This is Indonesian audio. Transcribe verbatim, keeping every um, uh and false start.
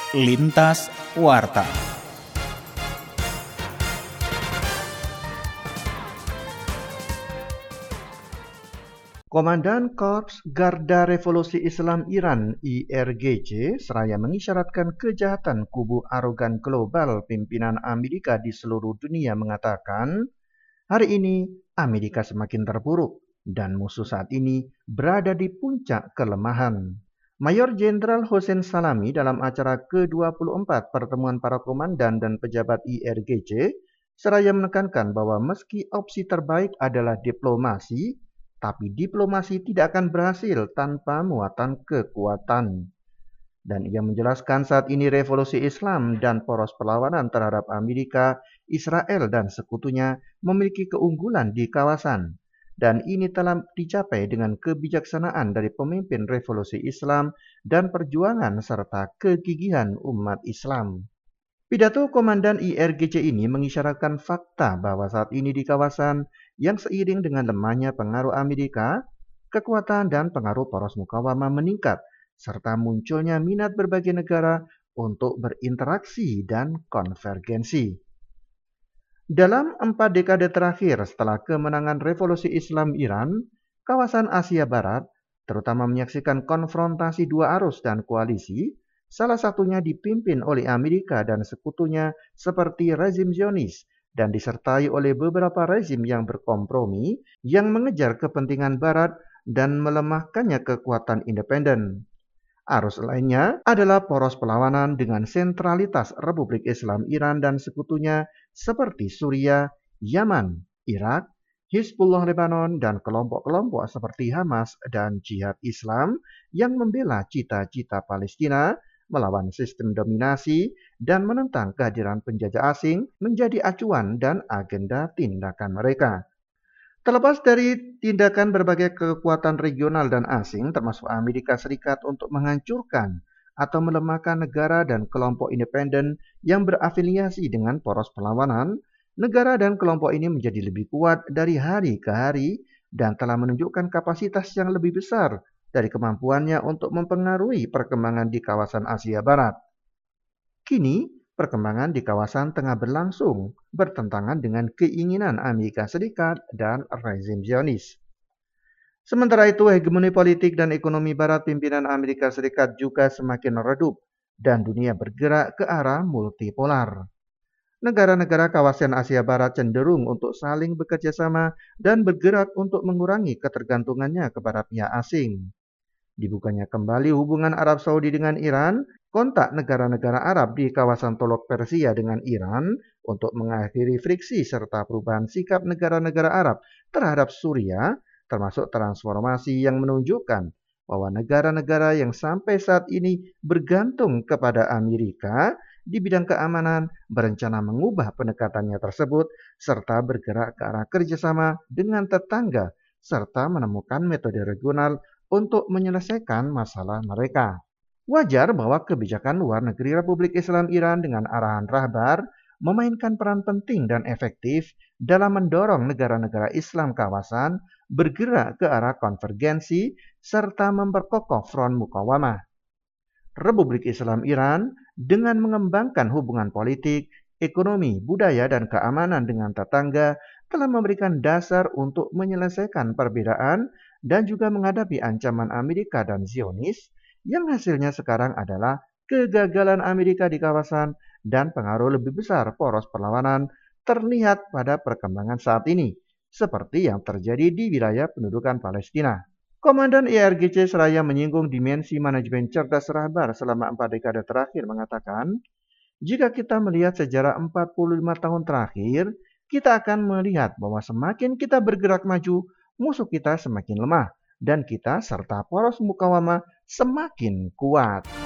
Lintas Warta. Komandan Korps Garda Revolusi Islam Iran I R G C seraya mengisyaratkan kejahatan kubu arogan global pimpinan Amerika di seluruh dunia mengatakan, hari ini Amerika semakin terpuruk dan musuh saat ini berada di puncak kelemahan. Mayor Jenderal Hossein Salami dalam acara ke dua puluh empat pertemuan para komandan dan pejabat I R G C seraya menekankan bahwa meski opsi terbaik adalah diplomasi, tapi diplomasi tidak akan berhasil tanpa muatan kekuatan. Dan ia menjelaskan saat ini revolusi Islam dan poros perlawanan terhadap Amerika, Israel dan sekutunya memiliki keunggulan di kawasan. Dan ini telah dicapai dengan kebijaksanaan dari pemimpin revolusi Islam dan perjuangan serta kegigihan umat Islam. Pidato Komandan I R G C ini mengisyaratkan fakta bahwa saat ini di kawasan yang seiring dengan lemahnya pengaruh Amerika, kekuatan dan pengaruh poros mukawamah meningkat, serta munculnya minat berbagai negara untuk berinteraksi dan konvergensi. Dalam empat dekade terakhir setelah kemenangan revolusi Islam Iran, kawasan Asia Barat terutama menyaksikan konfrontasi dua arus dan koalisi, salah satunya dipimpin oleh Amerika dan sekutunya seperti rezim Zionis dan disertai oleh beberapa rezim yang berkompromi yang mengejar kepentingan Barat dan melemahkannya kekuatan independen. Arus lainnya adalah poros perlawanan dengan sentralitas Republik Islam Iran dan sekutunya seperti Suriah, Yaman, Irak, Hizbullah Lebanon, dan kelompok-kelompok seperti Hamas dan Jihad Islam yang membela cita-cita Palestina melawan sistem dominasi dan menentang kehadiran penjajah asing menjadi acuan dan agenda tindakan mereka. Terlepas dari tindakan berbagai kekuatan regional dan asing, termasuk Amerika Serikat untuk menghancurkan atau melemahkan negara dan kelompok independen yang berafiliasi dengan poros perlawanan, negara dan kelompok ini menjadi lebih kuat dari hari ke hari dan telah menunjukkan kapasitas yang lebih besar dari kemampuannya untuk mempengaruhi perkembangan di kawasan Asia Barat. Kini, perkembangan di kawasan tengah berlangsung bertentangan dengan keinginan Amerika Serikat dan rezim Zionis. Sementara itu, hegemoni politik dan ekonomi Barat pimpinan Amerika Serikat juga semakin redup dan dunia bergerak ke arah multipolar. Negara-negara kawasan Asia Barat cenderung untuk saling bekerja sama dan bergerak untuk mengurangi ketergantungannya kepada pihak asing. Dibukanya kembali hubungan Arab Saudi dengan Iran, kontak negara-negara Arab di kawasan Teluk Persia dengan Iran untuk mengakhiri friksi serta perubahan sikap negara-negara Arab terhadap Suriah, termasuk transformasi yang menunjukkan bahwa negara-negara yang sampai saat ini bergantung kepada Amerika di bidang keamanan berencana mengubah pendekatannya tersebut serta bergerak ke arah kerjasama dengan tetangga serta menemukan metode regional untuk menyelesaikan masalah mereka. Wajar bahwa kebijakan luar negeri Republik Islam Iran dengan arahan Rahbar memainkan peran penting dan efektif dalam mendorong negara-negara Islam kawasan bergerak ke arah konvergensi serta memperkokoh front mukawamah. Republik Islam Iran dengan mengembangkan hubungan politik, ekonomi, budaya, dan keamanan dengan tetangga telah memberikan dasar untuk menyelesaikan perbedaan dan juga menghadapi ancaman Amerika dan Zionis yang hasilnya sekarang adalah kegagalan Amerika di kawasan dan pengaruh lebih besar poros perlawanan terlihat pada perkembangan saat ini, seperti yang terjadi di wilayah pendudukan Palestina. Komandan I R G C seraya menyinggung dimensi manajemen cerdas Rahbar selama empat dekade terakhir mengatakan, jika kita melihat sejarah empat puluh lima tahun terakhir, kita akan melihat bahwa semakin kita bergerak maju, musuh kita semakin lemah, dan kita serta poros mukawamah semakin kuat.